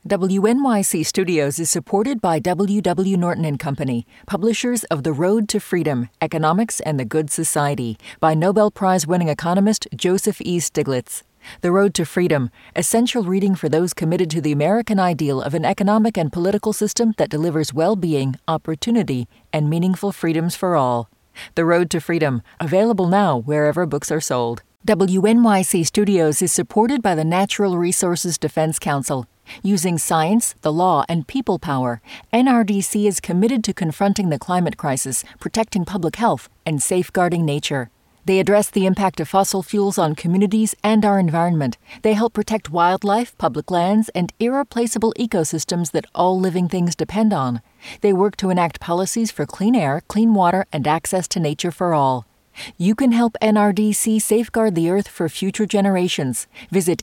WNYC Studios is supported by W.W. Norton and Company, publishers of The Road to Freedom, Economics and the Good Society, by Nobel Prize-winning economist Joseph E. Stiglitz. The Road to Freedom, essential reading for those committed to the American ideal of an economic and political system that delivers well-being, opportunity, and meaningful freedoms for all. The Road to Freedom, available now wherever books are sold. WNYC Studios is supported by the Natural Resources Defense Council. Using science, the law, and people power, NRDC is committed to confronting the climate crisis, protecting public health, and safeguarding nature. They address the impact of fossil fuels on communities and our environment. They help protect wildlife, public lands, and irreplaceable ecosystems that all living things depend on. They work to enact policies for clean air, clean water, and access to nature for all. You can help NRDC safeguard the Earth for future generations. Visit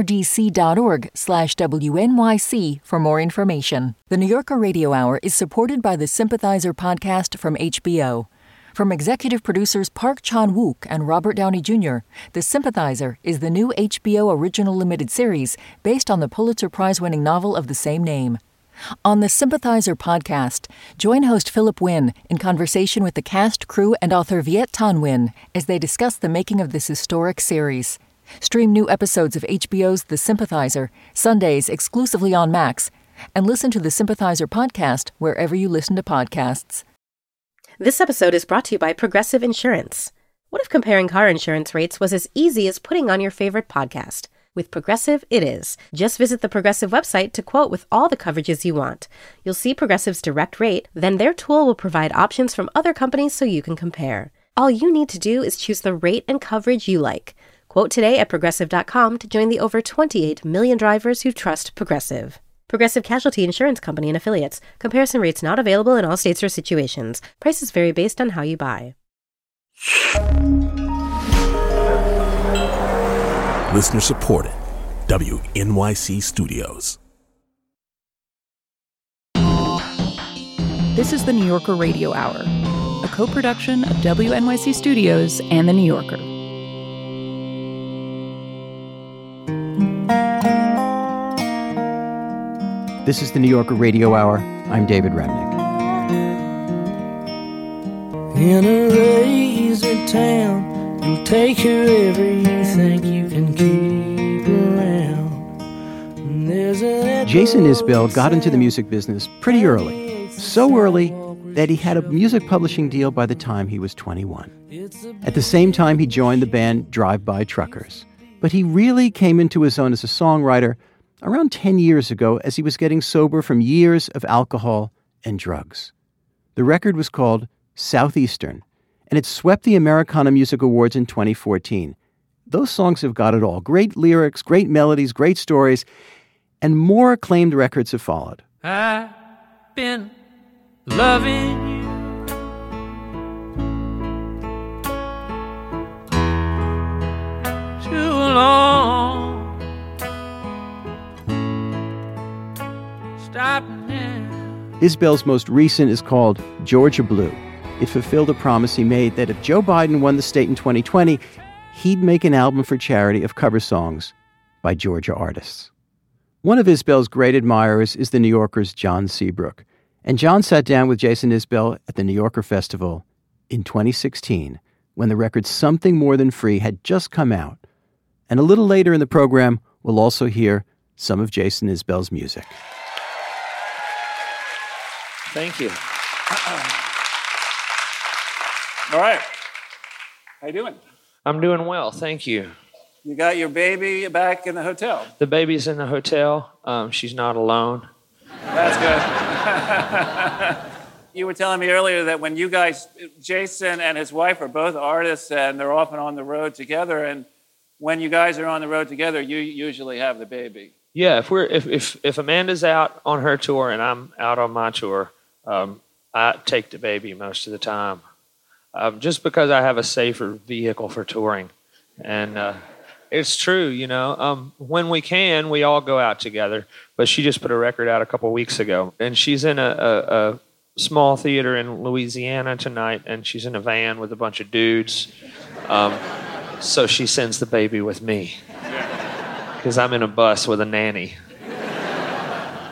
nrdc.org/WNYC for more information. The New Yorker Radio Hour is supported by the Sympathizer podcast from HBO. From executive producers Park Chan-wook and Robert Downey Jr., The Sympathizer is the new HBO original limited series based on the Pulitzer Prize-winning novel of the same name. On the Sympathizer podcast, join host Philip Wynn in conversation with the cast, crew, and author Viet Thanh Nguyen as they discuss the making of this historic series. Stream new episodes of HBO's The Sympathizer, Sundays exclusively on Max, and listen to the Sympathizer podcast wherever you listen to podcasts. This episode is brought to you by Progressive Insurance. What if comparing car insurance rates was as easy as putting on your favorite podcast? With Progressive, it is. Just visit the Progressive website to quote with all the coverages you want. You'll see Progressive's direct rate, then their tool will provide options from other companies so you can compare. All you need to do is choose the rate and coverage you like. Quote today at Progressive.com to join the over 28 million drivers who trust Progressive. Progressive Casualty Insurance Company and Affiliates. Comparison rates not available in all states or situations. Prices vary based on how you buy. Listener supported. WNYC Studios. This is the New Yorker Radio Hour, a co-production of WNYC Studios and The New Yorker. This is the New Yorker Radio Hour. I'm David Remnick. In a razor town, you'll take whoever you think you can keep around. Jason Isbell got into the music business pretty early. So early that he had a music publishing deal by the time he was 21. At the same time, he joined the band Drive-By Truckers. But he really came into his own as a songwriter around 10 years ago as he was getting sober from years of alcohol and drugs. The record was called Southeastern, and it swept the Americana Music Awards in 2014. Those songs have got it all. Great lyrics, great melodies, great stories, and more acclaimed records have followed. I've been loving you too long. Stop now. Isbell's most recent is called Georgia Blue. It fulfilled a promise he made that if Joe Biden won the state in 2020, he'd make an album for charity of cover songs by Georgia artists. One of Isbell's great admirers is the New Yorker's John Seabrook. And John sat down with Jason Isbell at the New Yorker Festival in 2016 when the record Something More Than Free had just come out. And a little later in the program, we'll also hear some of Jason Isbell's music. Thank you. All right. How you doing? I'm doing well, thank you. You got your baby back in the hotel? The baby's in the hotel. She's not alone. That's good. You were telling me earlier that when you guys, Jason and his wife are both artists and they're often on the road together, and when you guys are on the road together, you usually have the baby. Yeah, if Amanda's out on her tour and I'm out on my tour, I take the baby most of the time. Just because I have a safer vehicle for touring. And it's true, you know. When we can, we all go out together. But she just put a record out a couple weeks ago. And she's in a small theater in Louisiana tonight. And she's in a van with a bunch of dudes. So she sends the baby with me. Because I'm in a bus with a nanny.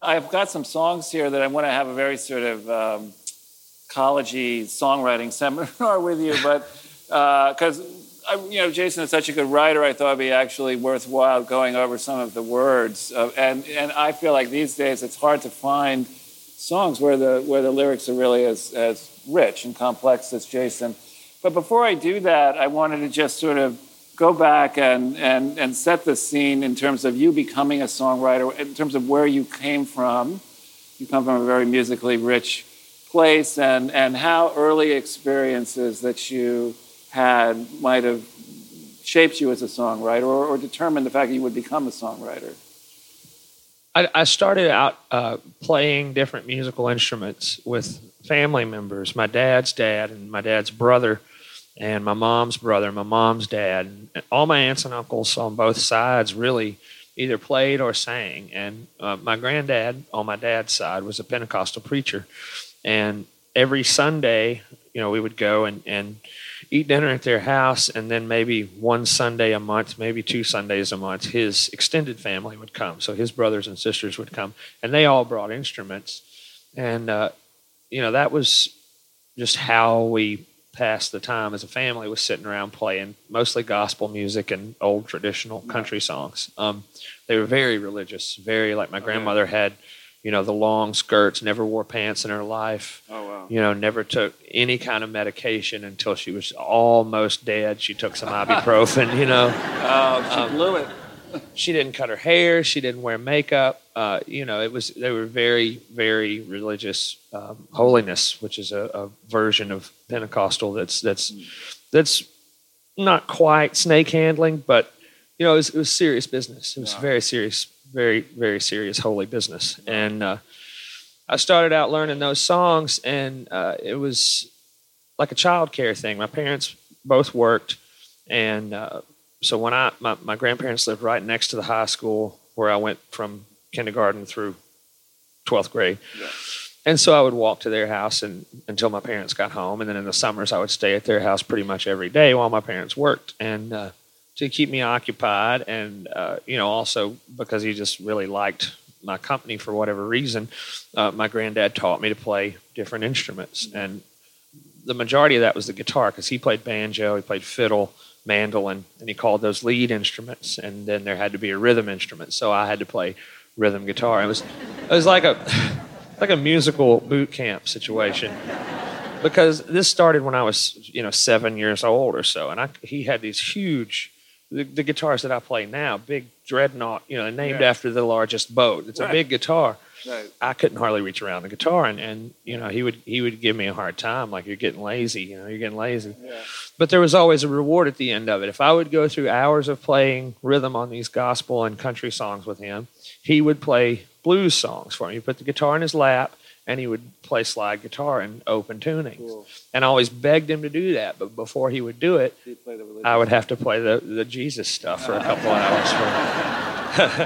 I've got some songs here that I want to have a very sort of college-y songwriting seminar with you, but because Jason is such a good writer, I thought it'd be actually worthwhile going over some of the words. And I feel like these days it's hard to find songs where the lyrics are really as rich and complex as Jason. But before I do that, I wanted to just sort of go back and set the scene in terms of you becoming a songwriter, in terms of where you came from. You come from a very musically rich place, and how early experiences that you had might have shaped you as a songwriter or determined the fact that you would become a songwriter. I started out playing different musical instruments with family members, my dad's dad and my dad's brother, and my mom's brother, my mom's dad. And all my aunts and uncles on both sides really either played or sang. And my granddad on my dad's side was a Pentecostal preacher. And every Sunday, we would go and eat dinner at their house, and then maybe one Sunday a month, maybe 2 Sundays a month, his extended family would come. So his brothers and sisters would come, and they all brought instruments. And, that was just how we passed the time as a family, was sitting around playing mostly gospel music and old traditional country songs. They were very religious, very like my grandmother had, the long skirts, never wore pants in her life. Oh, wow. Never took any kind of medication until she was almost dead. She took some ibuprofen, She blew it. She didn't cut her hair. She didn't wear makeup. They were very, very religious. Holiness, which is a version of Pentecostal that's not quite snake handling, but it was serious business. It was very serious, very, very serious holy business. And I started out learning those songs, and it was like a child care thing. My parents both worked, and so when my grandparents lived right next to the high school where I went from kindergarten through 12th grade. Yeah. And so I would walk to their house until my parents got home. And then in the summers, I would stay at their house pretty much every day while my parents worked. And to keep me occupied, and, also because he just really liked my company for whatever reason, my granddad taught me to play different instruments. And the majority of that was the guitar, because he played banjo, he played fiddle, mandolin, and he called those lead instruments. And then there had to be a rhythm instrument, so I had to play rhythm guitar. It was like a musical boot camp situation, because this started when I was 7 years old or so, and he had these huge the guitars that I play now, big dreadnought, named after the largest boat. It's a big guitar. Right. I couldn't hardly reach around the guitar, and he would give me a hard time, like, you're getting lazy, you're getting lazy. Yeah. But there was always a reward at the end of it. If I would go through hours of playing rhythm on these gospel and country songs with him, he would play blues songs for me. He'd put the guitar in his lap, and he would play slide guitar and open tunings. Cool. And I always begged him to do that, but before he would do it, I would have to play the Jesus stuff for a couple hours.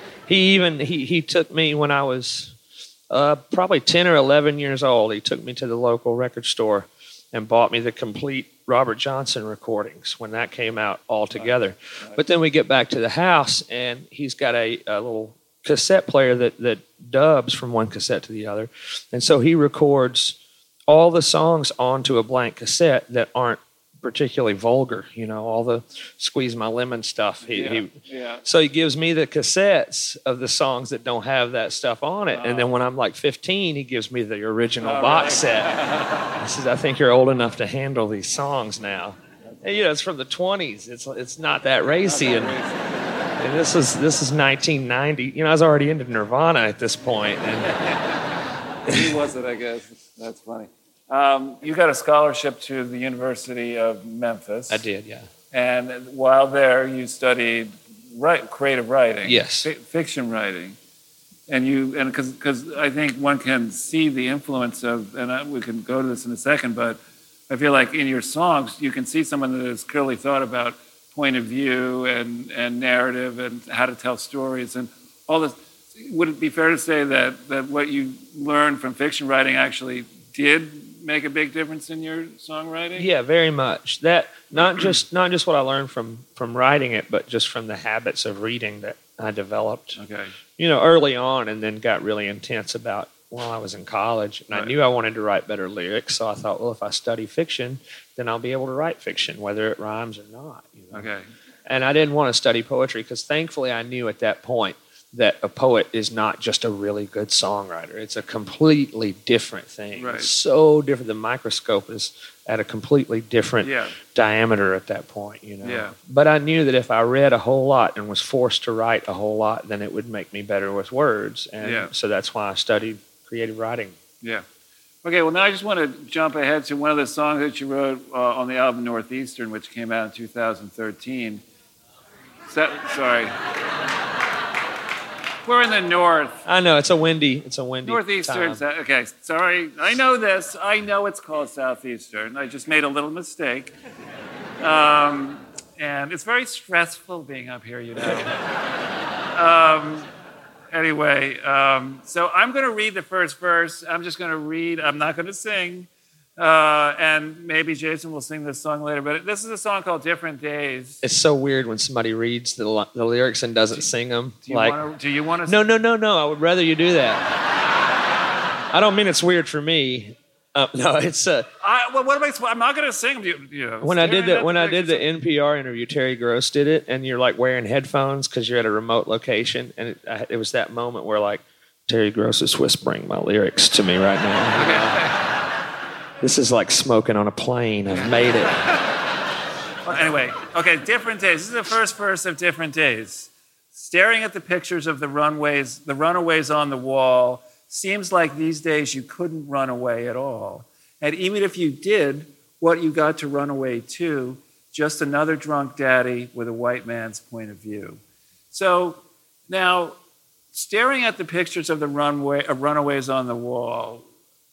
He took me when I was probably 10 or 11 years old. He took me to the local record store and bought me the complete Robert Johnson recordings when that came out all together. Right. But then we get back to the house, and he's got a little cassette player that dubs from one cassette to the other. And so he records all the songs onto a blank cassette that aren't particularly vulgar, all the Squeeze My Lemon stuff. So he gives me the cassettes of the songs that don't have that stuff on it. And then when I'm like 15, he gives me the original box set. He says, I think you're old enough to handle these songs now. And, it's from the 20s. It's not that racy. And this is 1990. I was already into Nirvana at this point. And he wasn't, I guess. That's funny. You got a scholarship to the University of Memphis. I did, yeah. And while there, you studied creative writing. Yes. Fiction writing. And because I think one can see the influence of, and we can go to this in a second, but I feel like in your songs, you can see someone that has clearly thought about point of view and narrative and how to tell stories and all this. Would it be fair to say that what you learned from fiction writing actually did make a big difference in your songwriting? Yeah, very much. That not just what I learned from writing it, but just from the habits of reading that I developed. Okay. Early on, and then got really intense about while I was in college. And I knew I wanted to write better lyrics, so I thought, well, if I study fiction, then I'll be able to write fiction, whether it rhymes or not. Okay. And I didn't want to study poetry because thankfully I knew at that point that a poet is not just a really good songwriter. It's a completely different thing. Right. It's so different. The microscope is at a completely different diameter at that point, Yeah. But I knew that if I read a whole lot and was forced to write a whole lot, then it would make me better with words. And so that's why I studied creative writing. Yeah. Okay, well, now I just want to jump ahead to one of the songs that you wrote on the album Northeastern, which came out in 2013. Sorry. We're in the north. I know, it's a windy Northeastern. time. Okay, sorry. I know this. I know it's called Southeastern. I just made a little mistake. And it's very stressful being up here, Anyway, so I'm going to read the first verse. I'm just going to read. I'm not going to sing. And maybe Jason will sing this song later. But this is a song called Different Days. It's so weird when somebody reads the lyrics and doesn't sing them. Do you want to? No. I would rather you do that. I don't mean it's weird for me. No, it's what am I? I'm not going to sing. When I did the NPR interview, Terry Gross did it, and you're like wearing headphones because you're at a remote location, and it was that moment where like Terry Gross is whispering my lyrics to me right now. Okay. This is like smoking on a plane. I've made it. Well, anyway, okay, Different Days. This is the first verse of Different Days. Staring at the pictures of the runaways on the wall, seems like these days you couldn't run away at all. And even if you did, what you got to run away to, just another drunk daddy with a white man's point of view. So now, staring at the pictures of the runaways on the wall,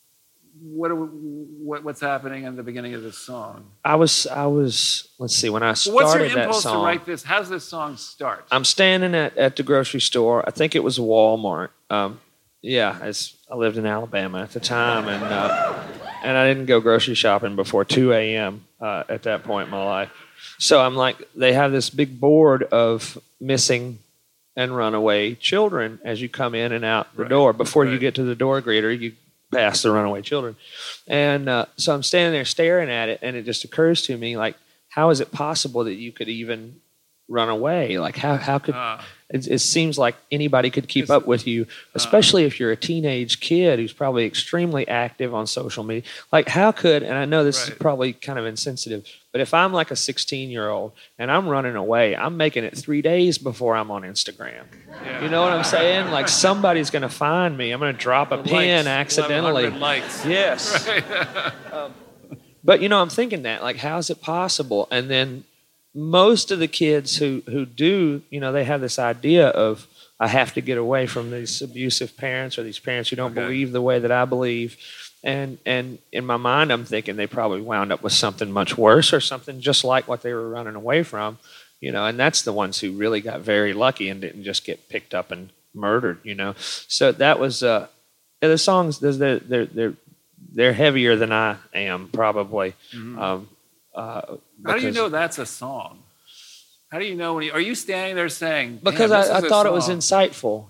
what's happening in the beginning of this song? I was. Let's see. When I started what's your that impulse song, to write this? How does this song start? I'm standing at the grocery store. I think it was Walmart. I lived in Alabama at the time, and I didn't go grocery shopping before 2 a.m. At that point in my life. So I'm like, they have this big board of missing and runaway children as you come in and out the door. Before you get to the door greeter, you pass the runaway children. And so I'm standing there staring at it, and it just occurs to me, like, how is it possible that you could even run away? Like, how could... It seems like anybody could keep up with you, especially if you're a teenage kid who's probably extremely active on social media. Like, how could... And I know this is probably kind of insensitive, but if I'm like a 16-year-old and I'm running away, I'm making it 3 days before I'm on Instagram. Yeah. You know what I'm saying? Like, somebody's going to find me. I'm going to drop a pin accidentally. Likes. Yes. Right. But, I'm thinking that, like, how is it possible? And then most of the kids who do, they have this idea of, I have to get away from these abusive parents or these parents who don't believe the way that I believe. And in my mind, I'm thinking they probably wound up with something much worse or something just like what they were running away from, and that's the ones who really got very lucky and didn't just get picked up and murdered, So that was, the songs, they're heavier than I am, probably. Mm-hmm. How do you know that's a song? How do you know are you standing there saying? Because I thought it was insightful,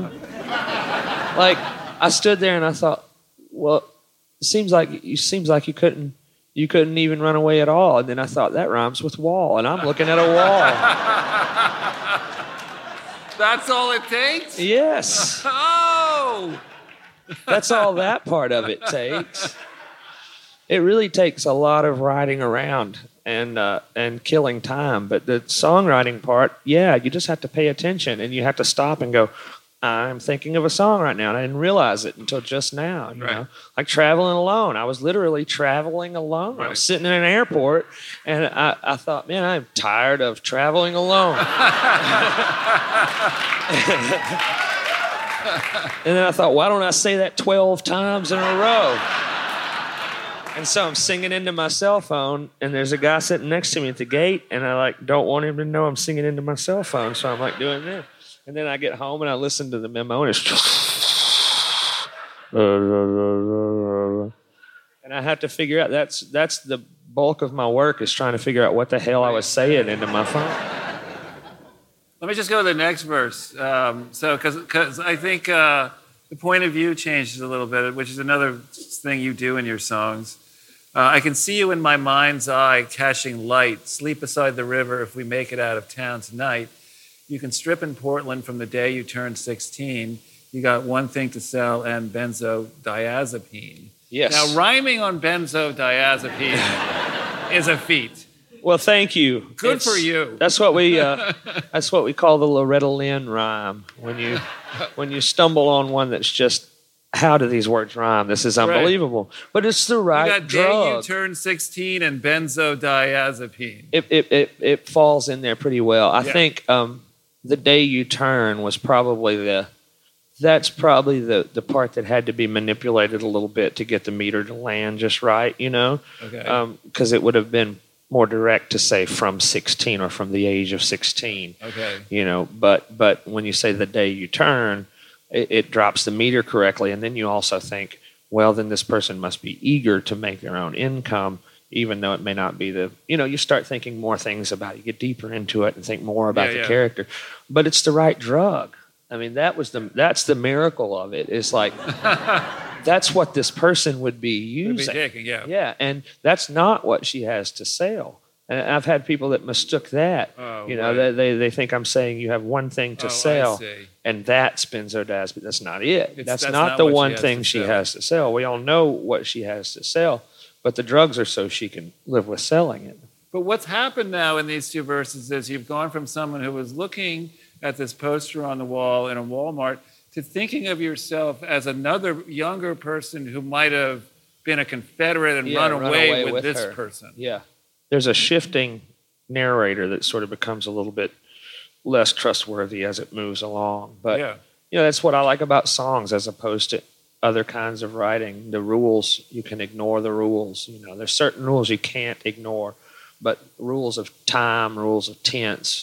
Like, I stood there and I thought, well, it seems like you couldn't even run away at all. And then I thought that rhymes with wall, and I'm looking at a wall. That's all it takes? Yes. Oh. That's all that part of it takes. It really takes a lot of riding around and killing time. But the songwriting part, you just have to pay attention, and you have to stop and go, I'm thinking of a song right now, and I didn't realize it until just now. You know, like traveling alone. I was literally traveling alone. Right. I was sitting in an airport, and I thought, man, I'm tired of traveling alone. And then I thought, why don't I say that 12 times in a row? And so I'm singing into my cell phone, and there's a guy sitting next to me at the gate, and I don't want him to know I'm singing into my cell phone, so I'm doing this. And then I get home and I listen to the memo, and it's and And I have to figure out, that's the bulk of my work, is trying to figure out what the hell I was saying into my phone. Let me just go to the next verse. Because I think the point of view changes a little bit, which is another thing you do in your songs. I can see you in my mind's eye, cashing light. Sleep beside the river if we make it out of town tonight. You can strip in Portland from the day you turned 16. You got one thing to sell and benzodiazepine. Yes. Now, rhyming on benzodiazepine is a feat. Well, thank you. Good for you. That's what we call the Loretta Lynn rhyme. When you stumble on one that's just, how do these words rhyme? This is unbelievable. Right. But it's the right drug. Day you turn 16 and benzodiazepine. It falls in there pretty well. I think the day you turn was probably that's probably the part that had to be manipulated a little bit to get the meter to land just right, Okay. Because it would have been more direct to say from 16 or from the age of 16. Okay. But when you say the day you turn, it drops the meter correctly, and then you also think, well, then this person must be eager to make their own income, even though it may not be you start thinking more things about it. You get deeper into it and think more about the character. But it's the right drug. I mean, that's the miracle of it. It's like, that's what this person would be using. Would be taking, Yeah, and that's not what she has to sell. And I've had people that mistook that. Right. They think I'm saying you have one thing to sell, and that's benzodiazepine. That's not it. That's not the one thing she has to sell. We all know what she has to sell, but the drugs are so she can live with selling it. But what's happened now in these two verses is you've gone from someone who was looking at this poster on the wall in a Walmart to thinking of yourself as another younger person who might have been a Confederate and run away with this person. Yeah. There's a shifting narrator that sort of becomes a little bit less trustworthy as it moves along. But, that's what I like about songs as opposed to other kinds of writing. The rules, you can ignore the rules. There's certain rules you can't ignore, but rules of time, rules of tense,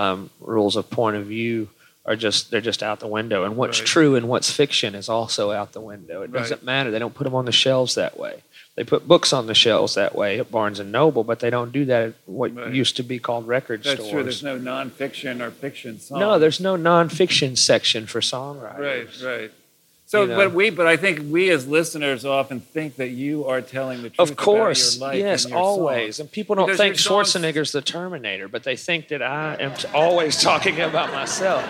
rules of point of view they're just out the window. And what's true and what's fiction is also out the window. It doesn't matter. They don't put them on the shelves that way. They put books on the shelves that way at Barnes & Noble, but they don't do that at what used to be called record stores. That's true. There's no nonfiction or fiction songs. No, there's no nonfiction section for songwriters. Right. So, but I think we as listeners often think that you are telling the truth. Of course, about your life yes, and your always. songs. And people don't think Schwarzenegger's the Terminator, but they think that I am always talking about myself.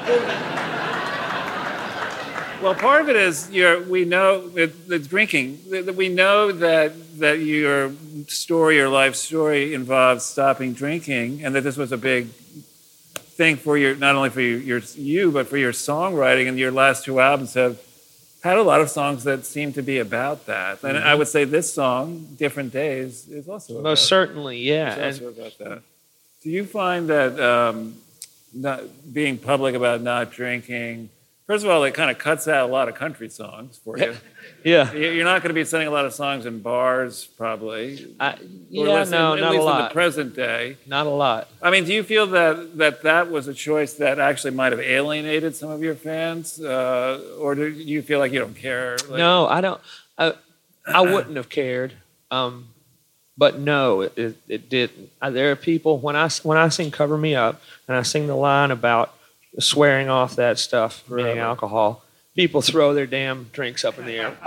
Well, part of it is we know the drinking. We know that your story, your life story, involves stopping drinking, and that this was a big thing for not only for you, but for your songwriting. And your last two albums have had a lot of songs that seem to be about that. And I would say this song, "Different Days," is also about most certainly, yeah. It's also about that. Do you find that not being public about not drinking? First of all, it kind of cuts out a lot of country songs for you. Yeah. You're not going to be singing a lot of songs in bars, probably. Not a lot. At least in the present day. Not a lot. I mean, do you feel that was a choice that actually might have alienated some of your fans? Or do you feel like you don't care? No, I don't. I wouldn't have cared. But no, it didn't. There are people, when I sing Cover Me Up, and I sing the line about swearing off that stuff, meaning alcohol, people throw their damn drinks up in the air.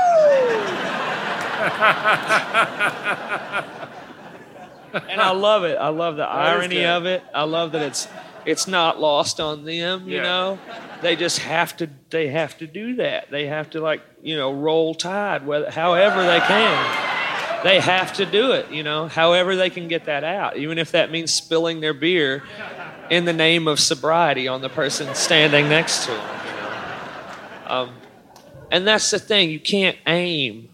And I love it. I love the irony of it. I love that it's not lost on them, you know. They just have to do that. They have to roll tide however they can. They have to do it, however they can get that out, even if that means spilling their beer in the name of sobriety on the person standing next to them, And that's the thing. You can't aim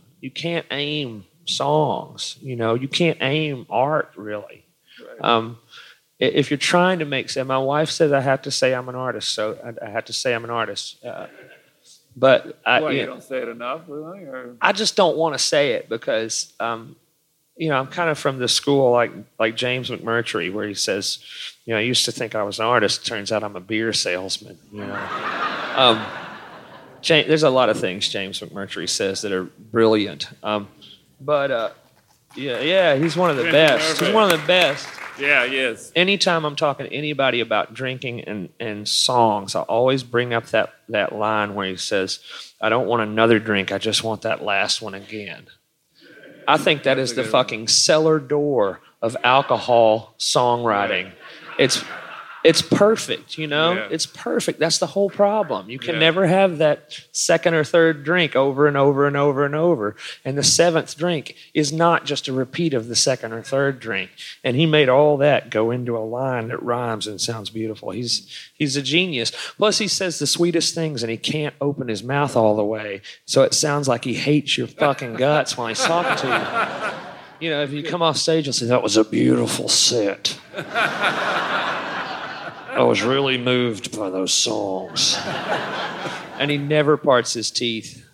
songs. You can't aim art, really. Right. If you're trying to make sense, my wife says I have to say I'm an artist, so I have to say I'm an artist. But you don't say it enough, really? Or? I just don't want to say it because I'm kind of from the school like James McMurtry, where he says, I used to think I was an artist. Turns out I'm a beer salesman. There's a lot of things James McMurtry says that are brilliant. But yeah, he's one of the best. He's one of the best. Yeah, he is. Anytime I'm talking to anybody about drinking and songs, I always bring up that line where he says, "I don't want another drink. I just want that last one again." I think that is the fucking cellar door of alcohol songwriting. It's perfect, you know? Yeah. It's perfect. That's the whole problem. You can never have that second or third drink over and over and over and over. And the seventh drink is not just a repeat of the second or third drink. And he made all that go into a line that rhymes and sounds beautiful. He's a genius. Plus, he says the sweetest things, and he can't open his mouth all the way. So it sounds like he hates your fucking guts while he's talking to you. You know, if you come off stage and say, "That was a beautiful set. I was really moved by those songs." And he never parts his teeth.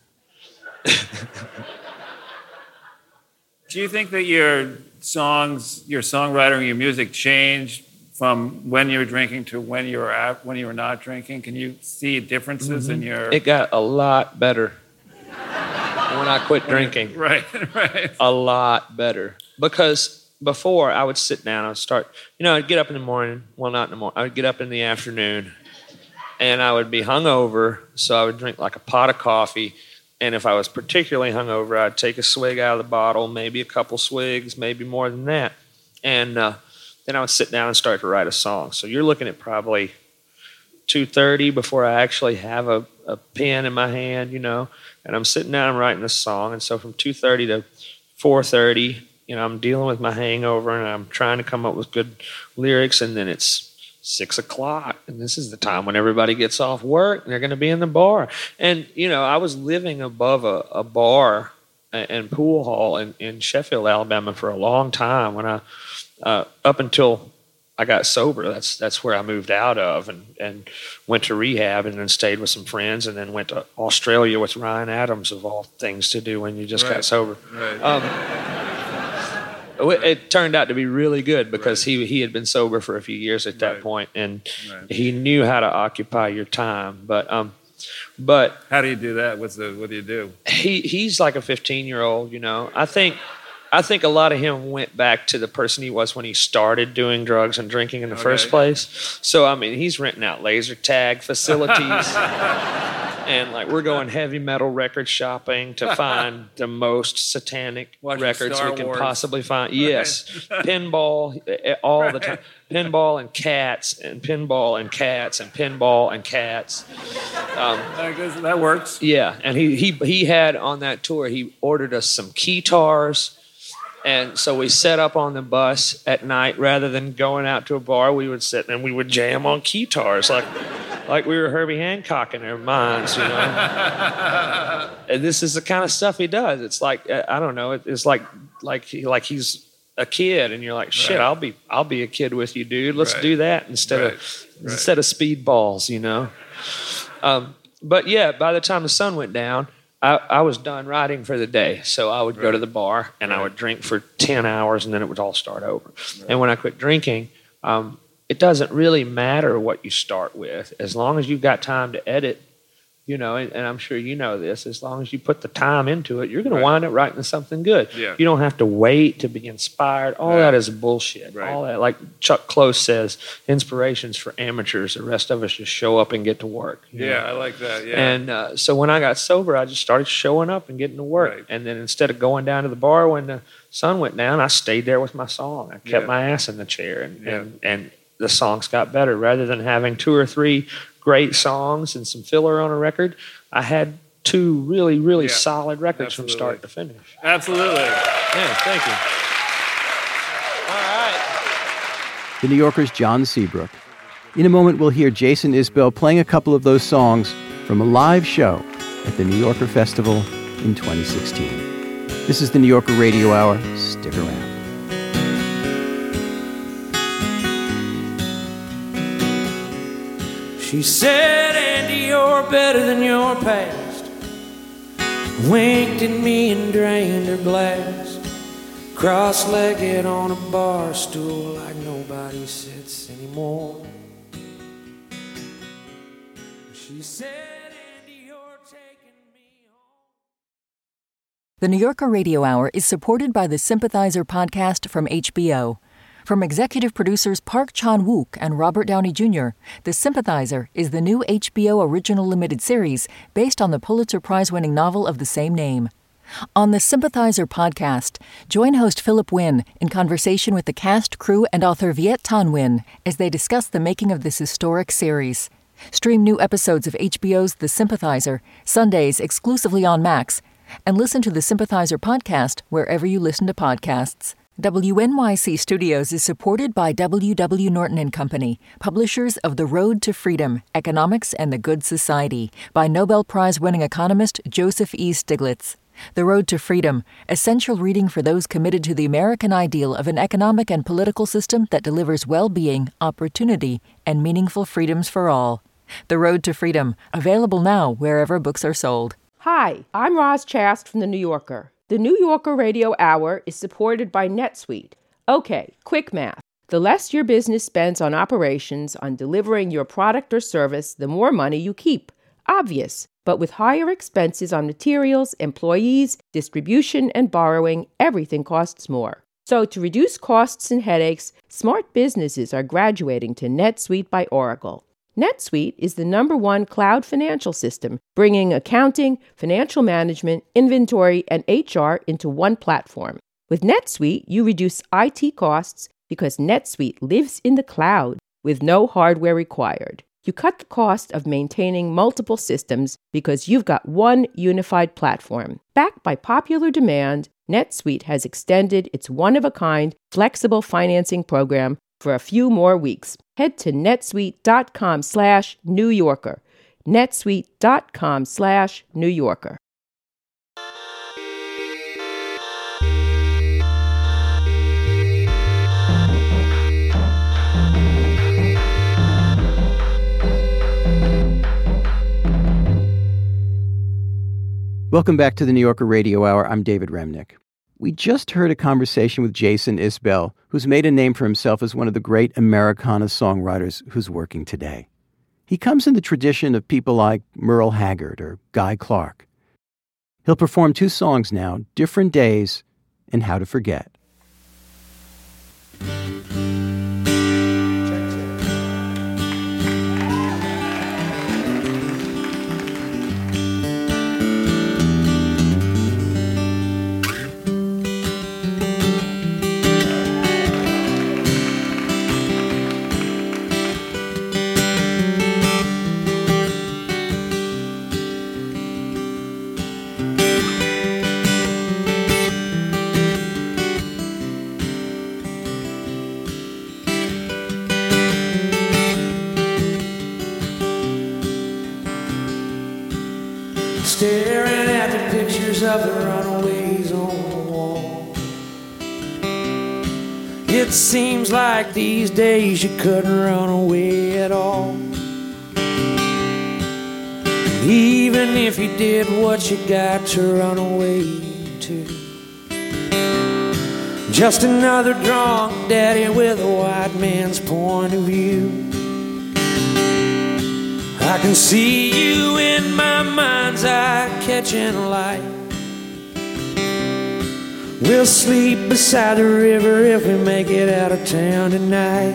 Do you think that your songs, your songwriting, your music changed from when you were drinking to when you were not drinking? Can you see differences in your... It got a lot better when I quit drinking. Right. A lot better. Because before, I would sit down, I'd start, I'd get up in the morning, well, not in the morning, I would get up in the afternoon, and I would be hungover, so I would drink like a pot of coffee, and if I was particularly hungover, I'd take a swig out of the bottle, maybe a couple swigs, maybe more than that, and then I would sit down and start to write a song. So you're looking at probably 2:30 before I actually have a pen in my hand, and I'm sitting down and writing a song, and so from 2:30 to 4:30, I'm dealing with my hangover and I'm trying to come up with good lyrics, and then it's 6 o'clock, and this is the time when everybody gets off work and they're going to be in the bar. And, I was living above a bar and pool hall in Sheffield, Alabama for a long time when I, up until I got sober. That's where I moved out of and went to rehab and then stayed with some friends and then went to Australia with Ryan Adams, of all things to do when you just got sober. Right. It turned out to be really good because he had been sober for a few years at that point, and he knew how to occupy your time. But how do you do that? What do you do? He's like a 15-year-old. I think a lot of him went back to the person he was when he started doing drugs and drinking in the first place. So he's renting out laser tag facilities. And we're going heavy metal record shopping to find the most satanic records we can possibly find. Yes, pinball all the time. Pinball and cats and pinball and cats and pinball and cats. I guess that works. Yeah, and he had on that tour, he ordered us some guitars. And so we set up on the bus at night rather than going out to a bar. We would sit and we would jam on guitars like we were Herbie Hancock in our minds, And this is the kind of stuff he does. It's like I don't know. It's like he's a kid, and you're like, shit. I'll be a kid with you, dude. Let's do that instead of speedballs, But yeah, by the time the sun went down, I was done writing for the day, so I would go to the bar and I would drink for 10 hours, and then it would all start over. Right. And when I quit drinking, it doesn't really matter what you start with, as long as you've got time to edit, and I'm sure you know this, as long as you put the time into it, you're going to wind up writing something good. Yeah. You don't have to wait to be inspired. All that is bullshit. Right. All that, like Chuck Close says, inspiration's for amateurs. The rest of us just show up and get to work. Yeah, I like that. Yeah. And so when I got sober, I just started showing up and getting to work. Right. And then instead of going down to the bar when the sun went down, I stayed there with my song. I kept my ass in the chair, and the songs got better. Rather than having 2 or 3 great songs and some filler on a record, I had 2 really, really solid records from start to finish. Absolutely. Yeah, thank you. All right. The New Yorker's John Seabrook. In a moment, we'll hear Jason Isbell playing a couple of those songs from a live show at the New Yorker Festival in 2016. This is the New Yorker Radio Hour. Stick around. She said, Andy, you're better than your past. Winked at me and drained her glass. Cross-legged on a bar stool like nobody sits anymore. She said, Andy, you're taking me home. The New Yorker Radio Hour is supported by the Sympathizer podcast from HBO. From executive producers Park Chan-wook and Robert Downey Jr., The Sympathizer is the new HBO original limited series based on the Pulitzer Prize-winning novel of the same name. On the Sympathizer podcast, join host Philip Nguyen in conversation with the cast, crew, and author Viet Thanh Nguyen as they discuss the making of this historic series. Stream new episodes of HBO's The Sympathizer, Sundays exclusively on Max, and listen to the Sympathizer podcast wherever you listen to podcasts. WNYC Studios is supported by W.W. Norton & Company, publishers of The Road to Freedom, Economics and the Good Society, by Nobel Prize-winning economist Joseph E. Stiglitz. The Road to Freedom, essential reading for those committed to the American ideal of an economic and political system that delivers well-being, opportunity, and meaningful freedoms for all. The Road to Freedom, available now wherever books are sold. Hi, I'm Roz Chast from The New Yorker. The New Yorker Radio Hour is supported by NetSuite. Okay, quick math. The less your business spends on operations, on delivering your product or service, the more money you keep. Obvious. But with higher expenses on materials, employees, distribution, and borrowing, everything costs more. So to reduce costs and headaches, smart businesses are graduating to NetSuite by Oracle. NetSuite is the #1 cloud financial system, bringing accounting, financial management, inventory, and HR into one platform. With NetSuite, you reduce IT costs because NetSuite lives in the cloud with no hardware required. You cut the cost of maintaining multiple systems because you've got one unified platform. Backed by popular demand, NetSuite has extended its one-of-a-kind flexible financing program for a few more weeks. Head to netsuite.com/New Yorker. netsuite.com/New Yorker. Welcome back to the New Yorker Radio Hour. I'm David Remnick. We just heard a conversation with Jason Isbell, who's made a name for himself as one of the great Americana songwriters who's working today. He comes in the tradition of people like Merle Haggard or Guy Clark. He'll perform 2 songs now, Different Days and How to Forget. Staring at the pictures of the runaways on the wall. It seems like these days you couldn't run away at all. Even if you did, what you got to run away to? Just another drunk daddy with a white man's point of view. I can see you in my mind's eye catching a light. We'll sleep beside the river if we make it out of town tonight.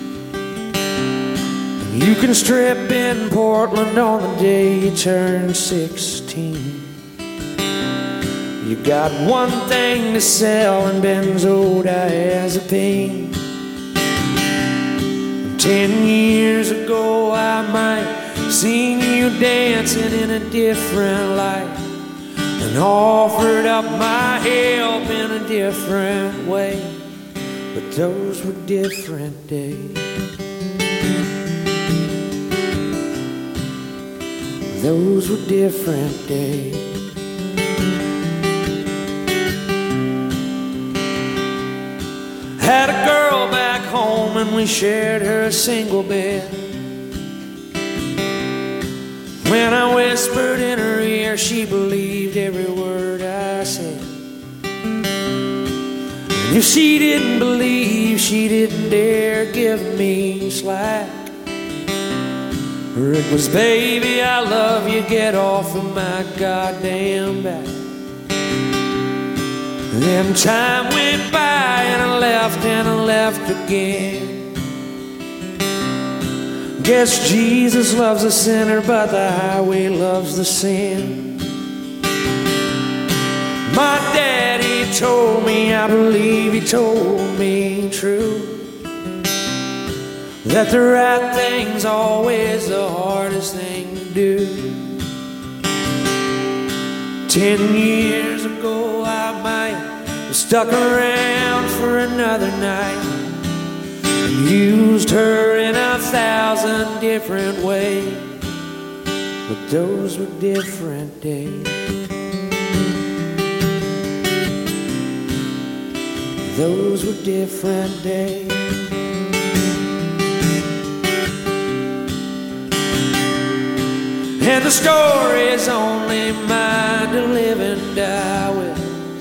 You can strip in Portland on the day you turn 16. You got one thing to sell and benzodiazepine. 10 years ago I might seen you dancing in a different light and offered up my help in a different way. But those were different days. Those were different days. Had a girl back home and we shared her single bed. When I whispered in her ear, she believed every word I said. And if she didn't believe, she didn't dare give me slack. Or it was, baby, I love you, get off of my goddamn back. Then time went by and I left again. Guess Jesus loves the sinner, but the highway loves the sin. My daddy told me, I believe he told me true, that the right thing's always the hardest thing to do. 10 years ago I might have stuck around for another night and used her in 1,000 different ways, but those were different days. Those were different days. And the story's only mine to live and die with,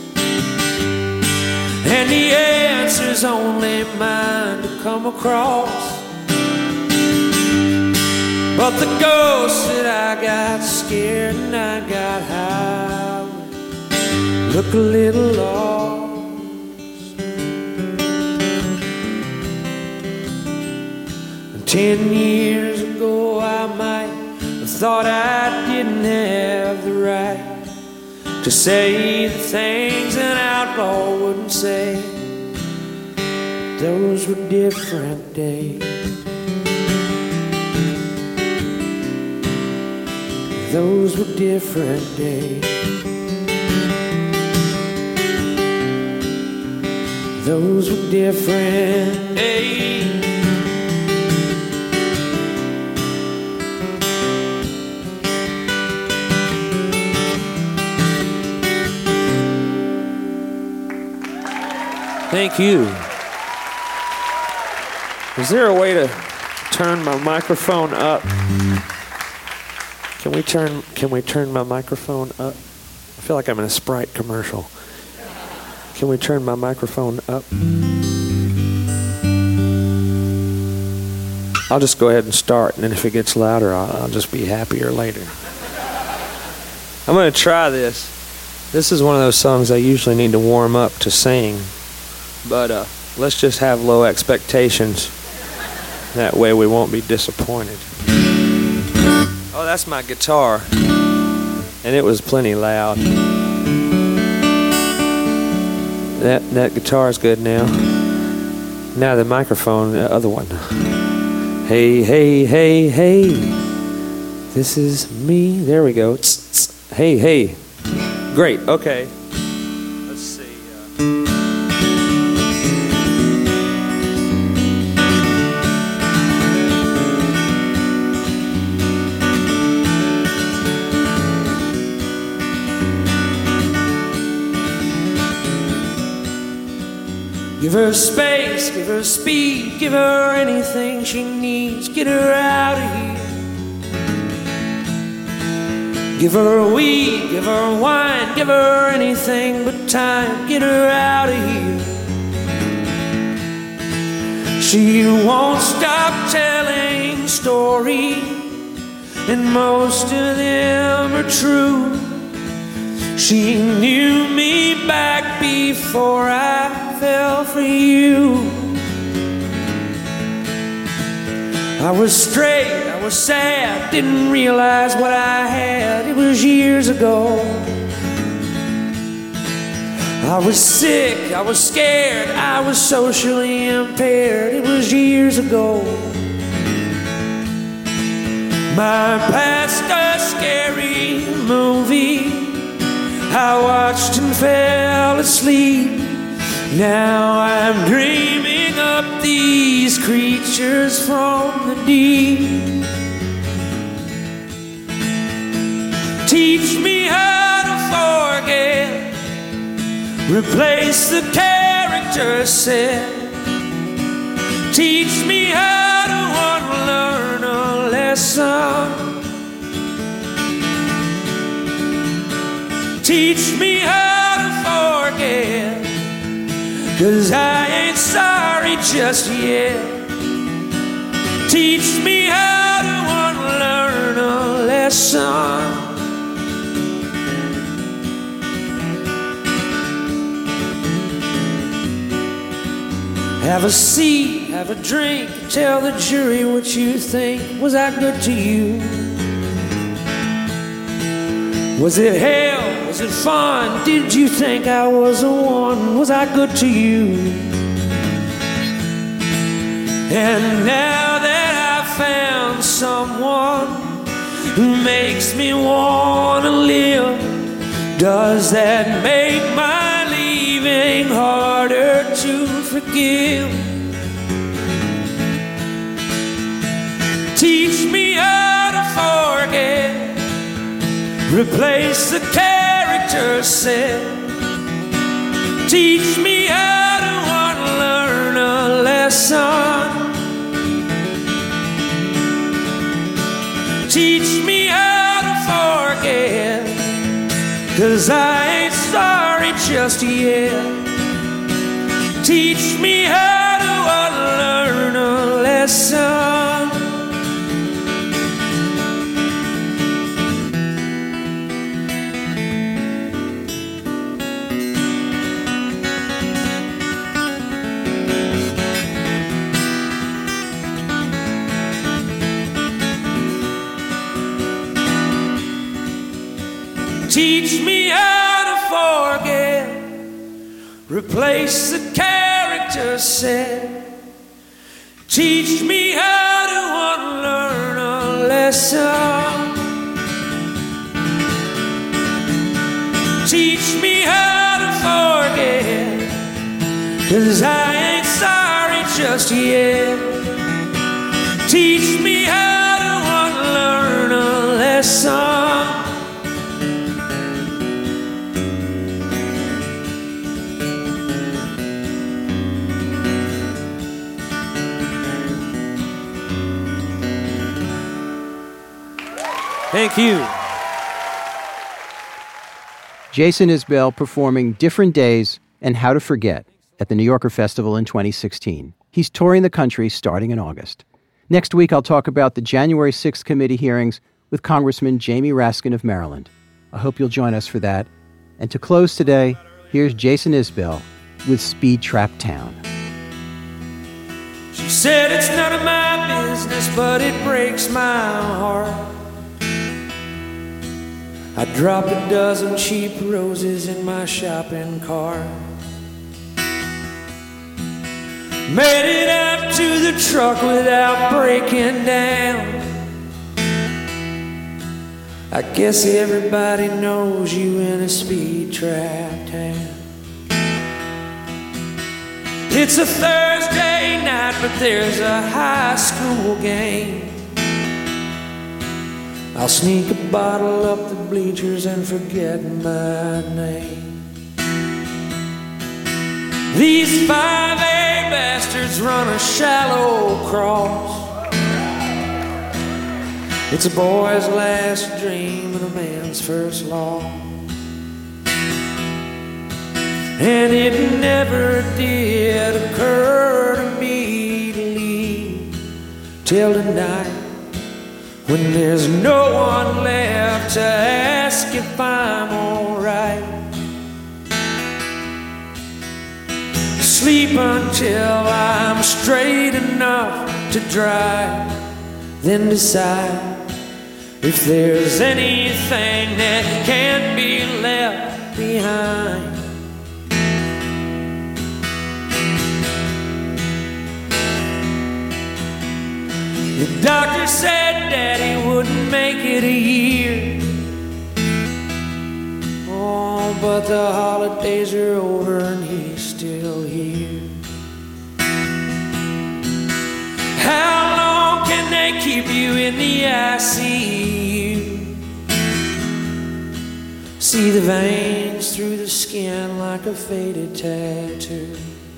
and the answer's only mine to come across. But the ghost that I got scared and I got high with look a little lost. And 10 years ago I might have thought I didn't have the right to say the things an outlaw wouldn't say. Those were different days. Those were different days. Those were different days. Thank you. Is there a way to turn my microphone up? Can we turn my microphone up? I feel like I'm in a Sprite commercial. Can we turn my microphone up? I'll just go ahead and start, and then if it gets louder, I'll just be happier later. I'm going to try this. This is one of those songs I usually need to warm up to sing, but let's just have low expectations. That way we won't be disappointed. Oh, that's my guitar, and it was plenty loud. That guitar's good now. Now the microphone, the other one. Hey, hey, hey, hey, this is me. There we go. Hey, hey. Great, okay. Let's see. Give her space, give her speed, give her anything she needs, get her out of here. Give her weed, give her wine, give her anything but time, get her out of here. She won't stop telling stories, and most of them are true. She knew me back before I fell for you. I was straight, I was sad, didn't realize what I had. It was years ago. I was sick, I was scared, I was socially impaired. It was years ago. My past a scary movie I watched and fell asleep. Now I'm dreaming up these creatures from the deep. Teach me how to forget, replace the character set. Teach me how to unlearn a lesson. Teach me how to forget, 'cause I ain't sorry just yet. Teach me how to unlearn a lesson. Have a seat, have a drink, tell the jury what you think. Was I good to you? Was it hell? Was it fun? Did you think I was the one? Was I good to you? And now that I've found someone who makes me want to live, does that make my leaving harder to forgive? Teach me how to forget, replace the character set. Teach me how to unlearn a lesson. Teach me how to forget, 'cause I ain't sorry just yet. Teach me how to unlearn a lesson. Teach me how to forget, replace the character set. Teach me how to unlearn a lesson. Teach me how to forget, 'cause I ain't sorry just yet. Teach me how to unlearn a lesson. Thank you. Jason Isbell performing Different Days and How to Forget at the New Yorker Festival in 2016. He's touring the country starting in August. Next week, I'll talk about the January 6th committee hearings with Congressman Jamie Raskin of Maryland. I hope you'll join us for that. And to close today, here's Jason Isbell with Speed Trap Town. She said it's none of my business, but it breaks my heart. I dropped a dozen cheap roses in my shopping cart. Made it up to the truck without breaking down. I guess everybody knows you in a speed trap town. It's a Thursday night, but there's a high school game. I'll sneak a bottle up the bleachers and forget my name. These 5A bastards run a shallow cross. It's a boy's last dream and a man's first loss. And it never did occur to me to leave till tonight, when there's no one left to ask if I'm alright. Sleep until I'm straight enough to drive, then decide if there's anything that can't be left behind. The doctor said Daddy wouldn't make it a year. Oh, but the holidays are over and he's still here. How long can they keep you in the ICU? See the veins through the skin like a faded tattoo.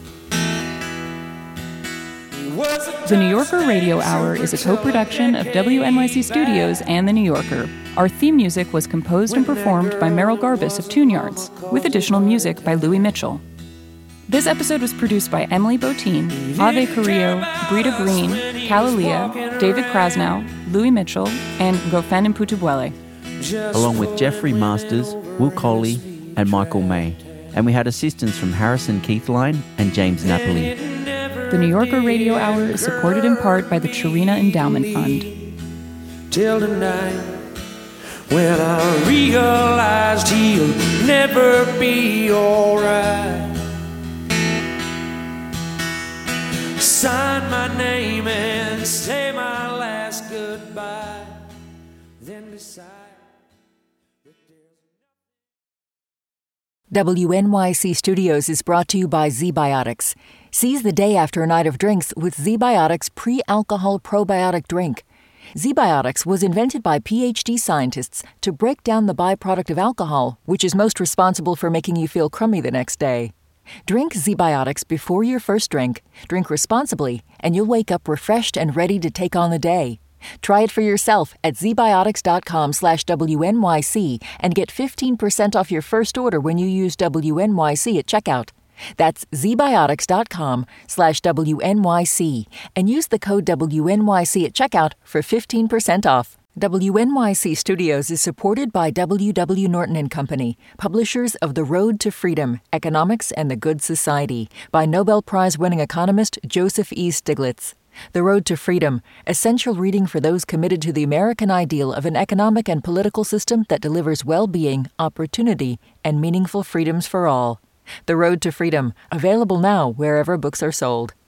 The New Yorker Radio Hour is a co-production of WNYC Studios and The New Yorker. Our theme music was composed and performed by Merrill Garbus of Tune Yards, with additional music by Louis Mitchell. This episode was produced by Emily Botine, Ave Carrillo, Brita Green, Kalalia, David Krasnow, Louis Mitchell, and Gofen Mputubwele. Along with Jeffrey Masters, Will Coley, and Michael May. And we had assistance from Harrison Keithline and James Napoli. The New Yorker Radio Hour is supported in part by the Chirina Endowment Fund. Till tonight, when I realized he'll never be alright. Sign my name and say my last goodbye. Then decide. WNYC Studios is brought to you by ZBiotics. Seize the day after a night of drinks with ZBiotics pre-alcohol probiotic drink. ZBiotics was invented by PhD scientists to break down the byproduct of alcohol, which is most responsible for making you feel crummy the next day. Drink ZBiotics before your first drink, drink responsibly, and you'll wake up refreshed and ready to take on the day. Try it for yourself at zbiotics.com/WNYC and get 15% off your first order when you use WNYC at checkout. That's zbiotics.com/WNYC and use the code WNYC at checkout for 15% off. WNYC Studios is supported by W.W. Norton and Company, publishers of The Road to Freedom, Economics and the Good Society, by Nobel Prize-winning economist Joseph E. Stiglitz. The Road to Freedom, essential reading for those committed to the American ideal of an economic and political system that delivers well-being, opportunity, and meaningful freedoms for all. The Road to Freedom, available now wherever books are sold.